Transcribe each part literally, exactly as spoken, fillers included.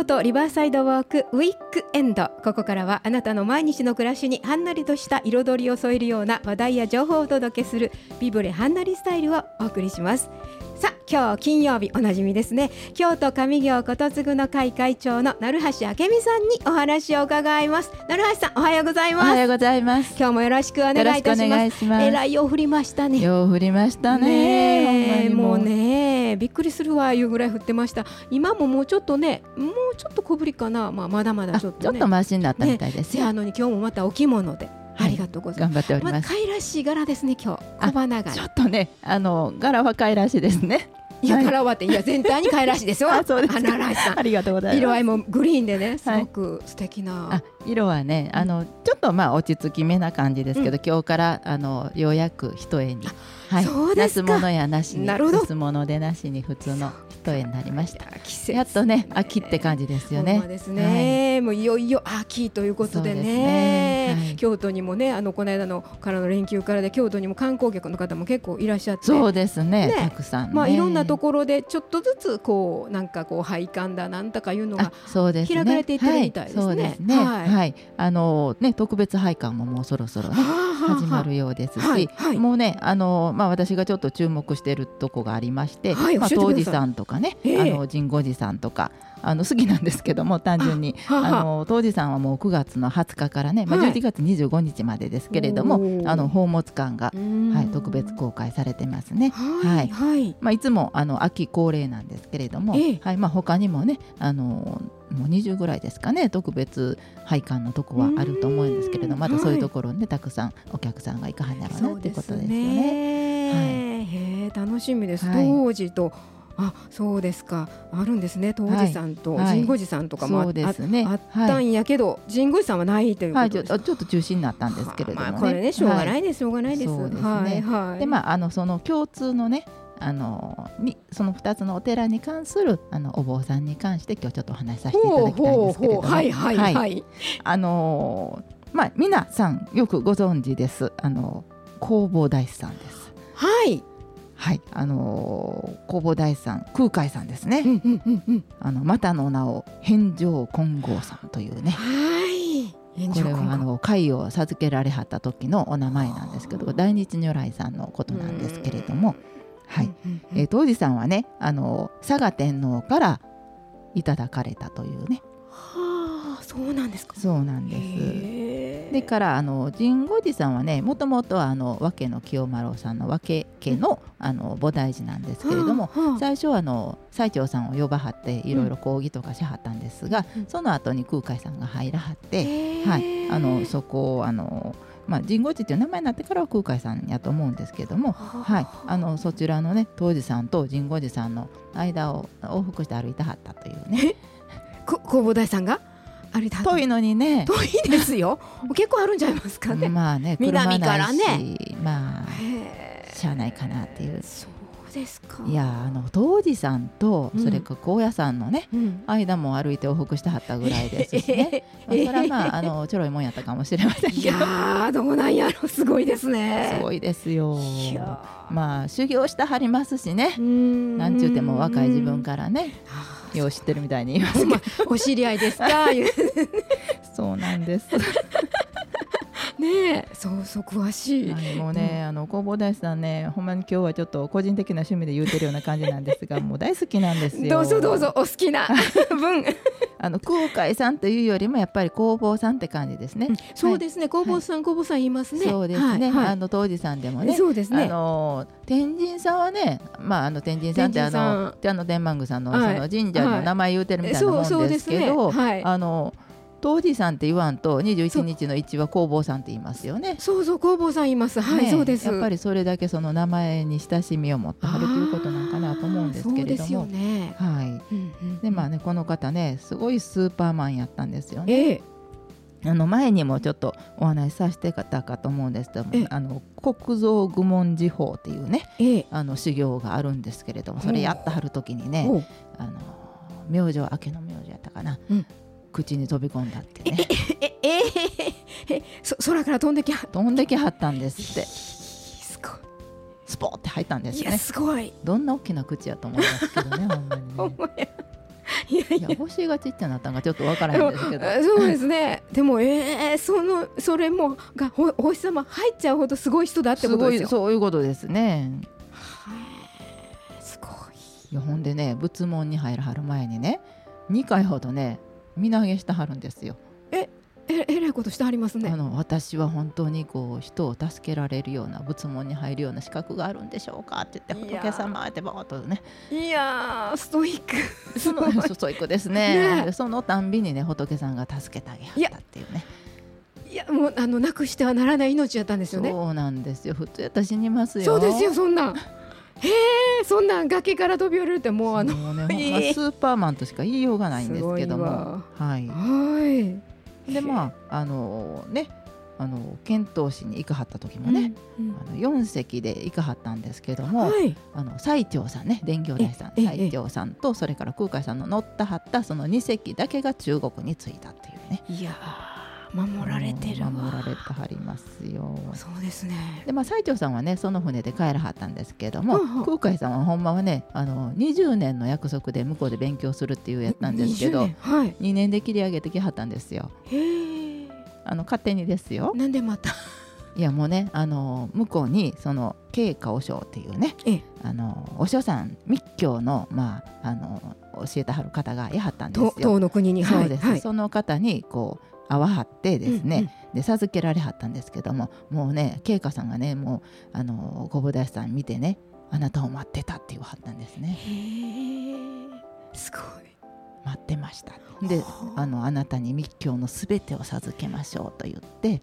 京都リバーサイドウォークウィークエンド。ここからはあなたの毎日の暮らしにはんなりとした彩りを添えるような話題や情報をお届けするビブレはんなりスタイルをお送りします。さあ今日金曜日おなじみですね、京都上京琴次の会会長の成橋明美さんにお話を伺います。成橋さんおはようございます。 おはようございます。 今日もよろしくお願いいたします。えらいよう降りましたね。 よう降りましたね。 ねもうねびっくりするわいうぐらい降ってました。今ももうちょっとねもうちょっと小降りかな、まあ、まだまだちょっと、ね、 ちょっとマシになったみたいです、ね、 せやのに今日もまたお着物で、はい、ありがとうございます。 頑張っております。 まあ、可愛らしい柄ですね今日。小花柄。 ちょっとねあの柄は可愛らしいですね。 いや、柄はっていや全体に可愛らしいですよ。 あ、そうですか。 成橋さんありがとうございます。 色合いもグリーンでねすごく素敵な、 はい、あ色はねあのちょっとまあ落ち着きめな感じですけど、うん、今日からあのようやく一重に、はい、 そうですか。 夏物やなしになるほど薄物でなしに普通の一重になりました。やっとね秋って感じですよね。 ほんまですね、はい、もういよいよ秋ということで ね, でね、はい、京都にもねあのこの間のからの連休からで京都にも観光客の方も結構いらっしゃって。 そうです ね, ねたくさんね、 まあ、いろんなところでちょっとずつこうなんかこう配管だなんとかいうのが開かれていってるみたいですね。 そうですね、はいはい、あのね特別配管ももうそろそろ、ね、始まるようですし、はいはい、もうねあの、まあ、私がちょっと注目しているとこがありまして、はいまあ、当時さんとかね、えー、あの神護寺さんとかあの好きなんですけども単純にあの当時さんはもうくがつのはつかからね、まあ、じゅういちがつにじゅうごにちまでですけれども、はい、あの宝物館が、はい、特別公開されてますね。はいはいまあ、いつもあの秋恒例なんですけれども、えーはいまあ、他にもねあのもうにじゅうぐらいですかね特別配管のとこはあると思うんですけれどもまだそういうところに、ね、たくさんお客さんが行かはんやろうなってことですよね。 はい、へ楽しみです。当時とあそうですかあるんですね。当時さんと神護寺さんとかも あ,、はいはいね、あったんやけど、はい、神護寺さんはないということです、はい、ちょ、 ちょっと中止になったんですけれどもね、 まあ、これねしょうがないです、はい、しょうがないです。 そうですね、 はいはい、 でまああのその共通のねあのにそのふたつのお寺に関するあのお坊さんに関して今日ちょっとお話しさせていただきたいんですけれども、 はいはいはい、はい、 あのまあ皆さんよくご存知ですあの弘法大師さんです。はいはい、あのー、弘法大師さん空海さんですね、うんうんうんうん、あのまたの名を返上金剛さんというね、はいこれはあの貝を授けられはった時のお名前なんですけど大日如来さんのことなんですけれども、はい、うんうんうん、えー、当時さんはねあの嵯峨天皇からいただかれたというね。 はあ、そうなんですか。 そうなんです。でからあの神護寺さんはねもともとはあの和家の清丸さんの和家家 の, あの菩提寺なんですけれども、はあはあ、最初はあの最澄さんを呼ばはっていろいろ講義とかしはったんですが、うん、その後に空海さんが入らはって、はい、あのそこをあのまあ、神護寺という名前になってからは空海さんやと思うんですけども、はい、あのそちらのね当時さんと神護寺さんの間を往復して歩いてはったというね。 弘法大師さんが歩いてはった遠いのにね遠いですよ結構あるんじゃいますかね。 まあね南からねまあしゃあないかなっていう。 そうですか。 いやあの当時さんとそれから高野山のね、うん、間も歩いて往復してはったぐらいですしね、えーまあ、それはまあ、あのちょろいもんやったかもしれませんけどいやどうなんやろすごいですね。 すごいですよ。いやまあ修行してはりますしねんなんちゅうても若い自分からねよう知ってるみたいに言いますけど、まあ、 お知り合いですかそうなんですねえそうそう詳しい、 はい、もうね、うん、あの弘法大師さんねほんまに今日はちょっと個人的な趣味で言うてるような感じなんですがもう大好きなんですよ。 どうぞどうぞお好きな分あの空海さんというよりもやっぱり弘法さんって感じですね、うん、 そうですね、はい、弘法さん、はい、弘法さん言いますね。 そうですね、はいはい、あの当時さんでもねそうですね、 あの天神さんはね、まあ、あの天神さんってあのあの天満宮さんの、はい、その神社の名前言うてるみたいなもんですけど、あの当時さんって言わんとにじゅういちにちのいちは弘法さんって言いますよね。 そうそう弘法さん言います。はい、ね、そうです。 やっぱりそれだけその名前に親しみを持ってはるということなんかなと思うんですけれども、そうですよね。はい。うんうん、でまあねこの方ねすごいスーパーマンやったんですよね。えー、あの前にもちょっとお話しさせてたかと思うんですけども、あの国蔵愚問寺法っていうね、えー、あの修行があるんですけれども、それやってはる時にね、あの明星明けの明星やったかな。うん、口に飛び込んだってね。 えええええそ空から飛んできは飛んできはったんですって。 すごいスポーって入ったんですね。 いやすごい。 どんな大きな口やと思いますけどねほんまにね。 ほんまやいやいや、 星がちっちゃなったんがちょっとわからないんですけどそうですね。でもえー、そのそれもがほお星様入っちゃうほどすごい人だってことですよ。 すごい、そういうことですね。 すごい。 いやほんでね、仏門に入らはる前にねにかいほどね身投げしてはるんですよ。 えええらいことしてはりますね。 あの私は本当にこう人を助けられるような仏門に入るような資格があるんでしょうかって言って、仏様ってバーッとね、 いやーストイック、 そのストイックですね。ねでそのたんびにね仏さんが助けてあげはったっていうね。 いやもうあのなくしてはならない命やったんですよね。 そうなんですよ。普通やったら死にますよ。 そうですよ、そんなん。へえ、そんなん崖から飛び降りるってもうあのもうね、ほんまスーパーマンとしか言いようがないんですけども、はい。 はい。 でまああのね、あの遣唐使に行かはった時もね、うんうん、あのよん隻で行かはったんですけども、はい、あの西條さんね、伝教大さん西條さんとそれから空海さんの乗ったはったそのに隻だけが中国に着いたっていうね。 いや守られてるわ。 守られてはりますよ。 そうですね。 でまあ西條さんはねその船で帰らはったんですけども、うんうん、空海さんはほんまはねあのにじゅうねんの約束で向こうで勉強するっていうやったんですけど、はい、にねんで切り上げてきはったんですよ。へー、あの勝手にですよ。 なんでまたいやもうねあの向こうにその慶華和尚っていうね、あのお師匠さん密教のまああの教えてはる方がいはったんですよ。 東の国に。 そうです、 はい、 その方にこう会わはってですね、うんうん、で授けられはったんですけども、もうね慶華さんがねもうあの小保大師さん見てね、あなたを待ってたって言わはったんですね。 へー、すごい。 待ってました。で あのあなたに密教のすべてを授けましょうと言って、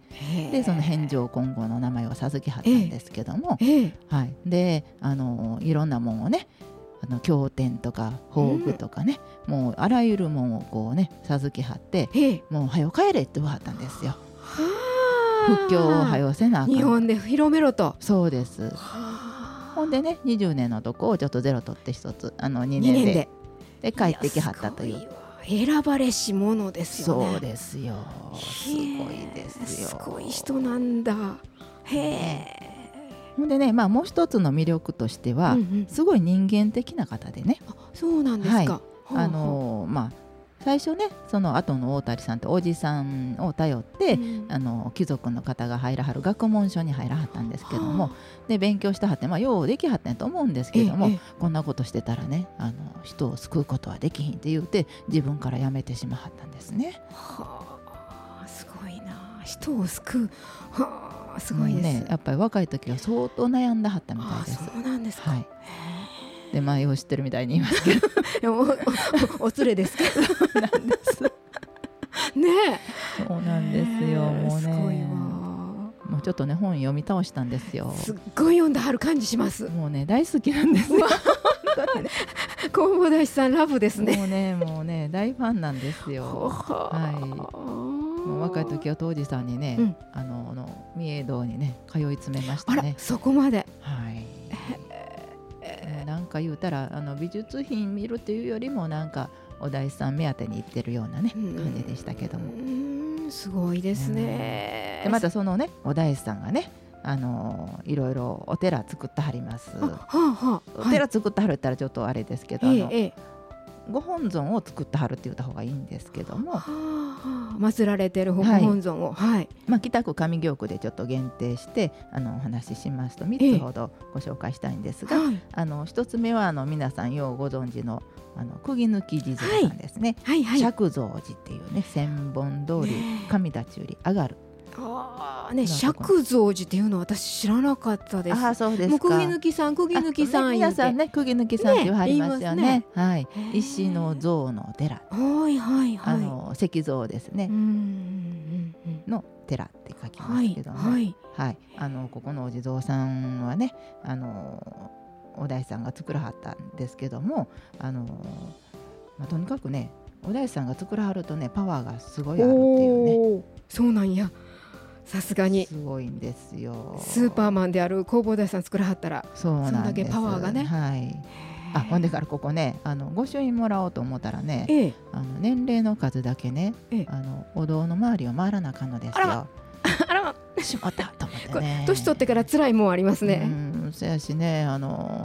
でその返上金剛の名前を授けはったんですけども、はい、であのいろんなもんをね、あの経典とか宝具とかね、うん、もうあらゆるもんをこうね授けはって、もうはよ帰れって言わはったんですよ。仏教をはよせなあかん、 日本で広めろと。 そうです。ほんでねにじゅうねんのとこをちょっとゼロ取って一つあのにねんでで帰ってきはったという。 選ばれし者ですよね。 そうですよ。すごいですよ。 すごい人なんだ。へえ。 ほんでね、まあもう一つの魅力としては、うんうん、すごい人間的な方でね。 あ、そうなんですか。 はい、あのー、まあ最初ねその後の大谷さんっておじさんを頼って、うん、あの貴族の方が入らはる学問所に入らはったんですけども、で勉強してはって、まあ、ようできはったんやと思うんですけども、こんなことしてたらねあの人を救うことはできひんって言うて自分からやめてしまはったんですね。 はあ、すごいな。人を救う、はあ、すごいです、 ね、やっぱり若い時は相当悩んだはったみたいです。 そうなんですか。 はい、でまあよう知ってるみたいに言いますけどお, お, お連れですけどそうなんですね。そうなんですよ。もうね、すごいわ。もうちょっとね本読み倒したんですよ。 すっごい読んではる感じします。 もうね大好きなんですよ。 弘法大師さんラブですね。 もうねもうね大ファンなんですよ。はい。もう若い時は当時さんにね、うん、あのの三重堂にね通い詰めましたね。 あらそこまで。 はい。なんか言うたらあの美術品見るっていうよりもなんかお大師さん目当てに行ってるようなね感じでしたけども、 うん、すごいですね。 でまたそのねお大師さんがねあのいろいろお寺作ってはります。はあはあ、お寺作ってはるったらちょっとあれですけど、はい、あの、ええ、ご本尊を作ってはるって言った方がいいんですけども、はあ、祀られてるご本尊を、はいはい、 まあ、北区上京区でちょっと限定してあのお話ししますとみっつほどご紹介したいんですが、ええ、あのひとつめはあの皆さんようご存知のあの釘抜き地蔵さんですね、はいはいはい、釈蔵寺っていうね千本通り上立ちより上がる、 あね、釈蔵寺っていうのは私知らなかったです。 あ、そうですか。 もう釘抜きさん釘抜きさん、 ね、皆さんね釘抜きさんって言われますよね。ね、はい、石の像の寺、 はいはいはい、 あの石像ですね、うんうんうん、の寺って書きますけども、はいはいはい、あのここのお地蔵さんはねあのお大師さんが作らはったんですけども、あの、まあ、とにかくねお大師さんが作らはるとねパワーがすごいあるっていうね。 そうなんや。さすがにすごいんですよ。 スーパーマンである弘法大師さん作らはったらそうなんです。 そんだけパワーがね。 はい。あ、ほんでからここねあの御朱印もらおうと思ったらね、ええ、あの年齢の数だけね、ええ、あのお堂の周りを回らなあかんのですよ。あらあらしまったと思ってね。 年取ってから辛いもんありますね。 うん、そやしねあの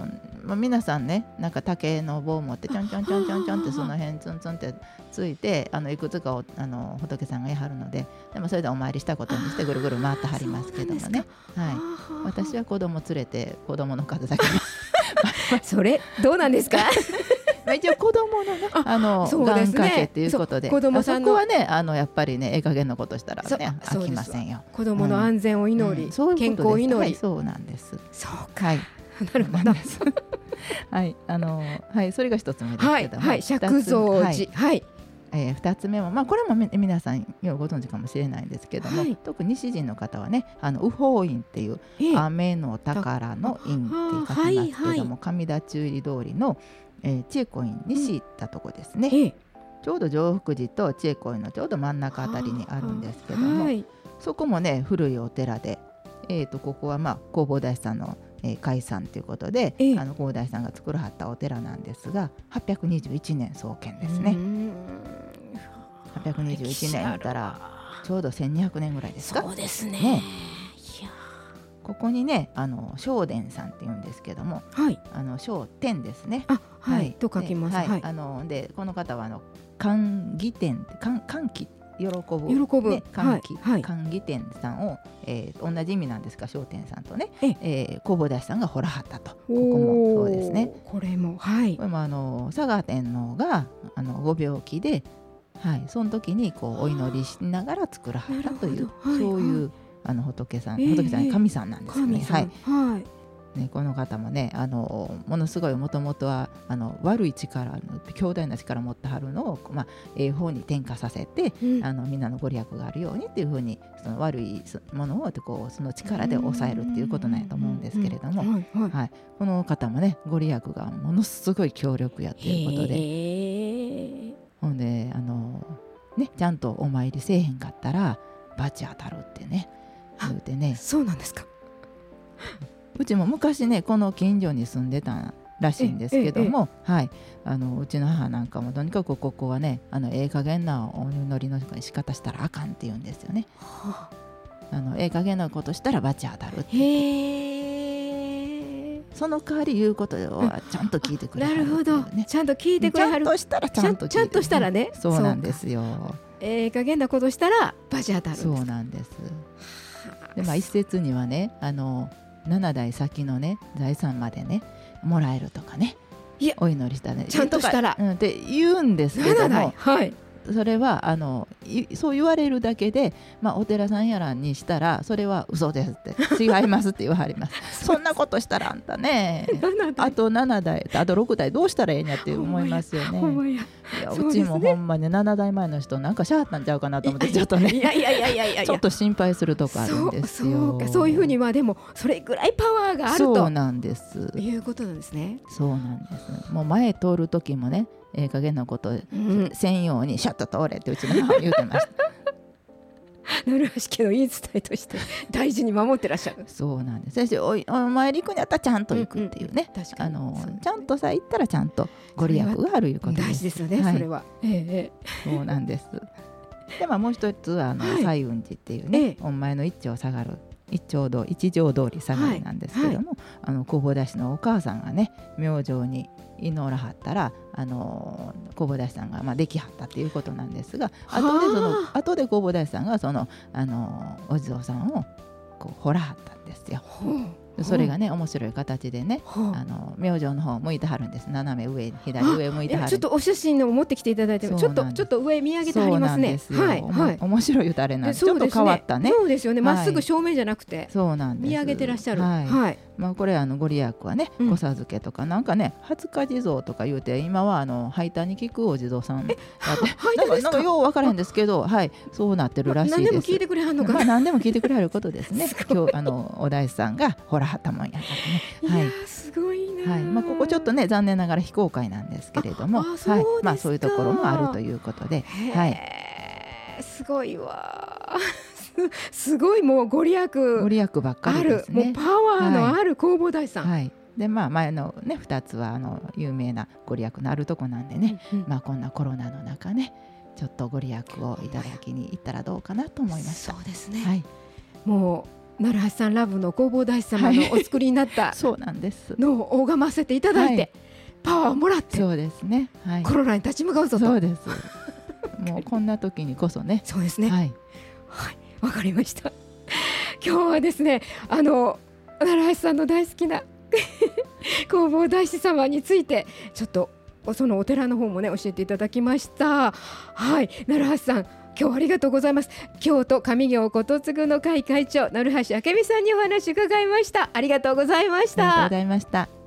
まあ、皆さんねなんか竹の棒を持ってちょんちょんちょんちょんちょんってその辺ツンツンってついてあのいくつかをあの仏さんがやはるので、でもそれでお参りしたことにしてぐるぐる回ってはりますけどもね、はい、私は子供連れて子供の数だけそれどうなんですかまあ一応子供のねあの願掛けっていうことで、 子供さんのそこはねあのやっぱりねええ加減のことしたらね飽きませんよ。 子供の安全を祈り、うん、健康を祈り、はい、 そうなんです。 そうか、はい、なるほどはいあのはいそれが一つ目ですけども、 はい、釈蔵寺、はい、はいえー、ふたつめも、まあ、これも皆さんよくご存知かもしれないんですけども、はい、特に西陣の方はねあの右法院っていう、えー、雨の宝の院って書きますけども、上田中入通りの、えー、智恵光院に敷いたとこですね、うんえー、ちょうど常福寺と智恵光院のちょうど真ん中あたりにあるんですけども、はい、そこもね古いお寺で、えー、とここはまあ弘法大師さんのえー、開山ということで、えー、あの広大さんが作らはったお寺なんですがはっぴゃくにじゅういちねん創建ですね。はっぴゃくにじゅういちねん言ったらちょうどせんにひゃくねんぐらいですか。 そうですね。 ねいやここにねあの正殿さんって言うんですけども、はい、あの正殿ですね。 あ、はい、はい、と書きます。 はいはい、あのでこの方はあの歓喜殿歓歓喜喜ぶ喜ぶ、 ね、歓喜、はい、歓喜殿さんを、えー、同じ意味なんですか正殿さんとね、ええー、弘法大師さんが掘らはったと。ここもそうですね。 これもはいこれもあの嵯峨天皇があのご病気で、はい、その時にこうお祈りしながら作らはったという、はい、そういう、はい、あの仏さん、えー、仏さん神さんなんですよね。はい、はいね、この方もねあのものすごいもともとはあの悪い力強大な力を持ってはるのを、まあ、ええ方に転化させて、うん、あのみんなのご利益があるようにっていうふうにその悪いものをこうその力で抑えるっていうことなんやと思うんですけれども、はい、この方もねご利益がものすごい強力やっていうことで、ほんであの、ね、ちゃんとお参りせえへんかったら罰当たるってね言うてね。 そうなんですか。 うちも昔ねこの近所に住んでたらしいんですけども、はい、あのうちの母なんかもとにかくここはねあのええ加減なお祈りの仕方したらあかんって言うんですよね。はあ、あのええ加減なことしたら罰当たるって。へその代わり言うことはちゃんと聞いてくれはる、ね、 なるほど、ちゃんと聞いてくれはる。 ちゃんとしたらちゃんと聞いて、ね、 ちゃんとしたらね。 そうなんですよ。 ええ加減なことしたら罰当たるんです。 そうなんです。でまあ一説にはねあのななだい先のね財産までねもらえるとかね、いやお祈りしたねちゃんとしたら、 うん、って言うんですけども、 はい、 それはあのそう言われるだけで、まあ、お寺さんやらにしたらそれは嘘ですって違いますって言わはりますそんなことしたらあんたねあとななだいあとろくだいどうしたらええんやって思いますよね。いやうちもほんまねななだいまえの人なんかしゃあったんちゃうかなと思ってちょっとねいやいやいやいやいやちょっと心配するとこあるんですよ。 そうかそういうふうにまあでもそれぐらいパワーがあるとそうなんですいうことなんですね。 そうなんです。もう前通る時もねええ加減なことせんようにシャッと通れってうちの母言うてました奈良家の言い伝えとして大事に守ってらっしゃる。 そうなんです。お, お参り行くんやったらちゃんと行くっていうね、うんうん、あのちゃんとさ行ったらちゃんとご利益があるいうことです。 大事ですよね、はい、それは、ええ、そうなんですで、まあ、もう一つはあの、はい、西雲寺っていうね、ええ、お前の一丁下がる一丁通一条通り下がりなんですけども、はいはい、あの弘法大師のお母さんがね明星に祈らはったらあの弘法大師さんが、まあ、できはったっていうことなんですが、後でその後で弘法大師さんがそのあのお地蔵さんをこう掘らはったんですよ。それがね面白い形でねあの明星の方向いてはるんです。斜め上左上向いてはる。 ちょっとお写真を持ってきていただいてちょっとちょっと上見上げてはりますね。 はいはい、面白い歌あれなんでちょっと変わったね。 そうですよね。まっすぐ正面じゃなくてそうなんです。 見上げてらっしゃる。 はい、 はい、 まあ、これあのご利益はね子授けとかなんかね初日地蔵とか言うて今はあの拝田に聞くお地蔵さんだってなんかよう分からへんですけど、はいそうなってるらしいです。 何でも聞いてくれはんのかな。 まあ何でも聞いてくれはることですね。今日あのお大師さんがほらはったもんやからね。 はい、いやすごいな。 はい、まあここちょっとね残念ながら非公開なんですけれども、はい、まあそういうところもあるということで、はい、 すごいわ。すごいもうご利益ご利益ばっかりですね。 もうパワーのある弘法大師さん。 はいはいでまあ、前の、ね、ふたつはあの有名なご利益のあるとこなんでね、うんうんまあ、こんなコロナの中ねちょっとご利益をいただきに行ったらどうかなと思いました。 そうですね、 はい、 も奈良橋さんラブの弘法大師様のお作りになった、はい、 そうなんですのを拝ませていただいて、はい、パワーをもらって、 そうですね、はい、 コロナに立ち向かうぞと。 そうですもうこんな時にこそね。 そうですね、 はい、 はい、わかりました。今日はですね、あの奈良橋さんの大好きな弘法大師様についてちょっとそのお寺の方もね教えていただきました。はい、奈良橋さん今日はありがとうございます。京都上京ことつぐの会会長奈良橋明美さんにお話伺いました。ありがとうございました。 ありがとうございました。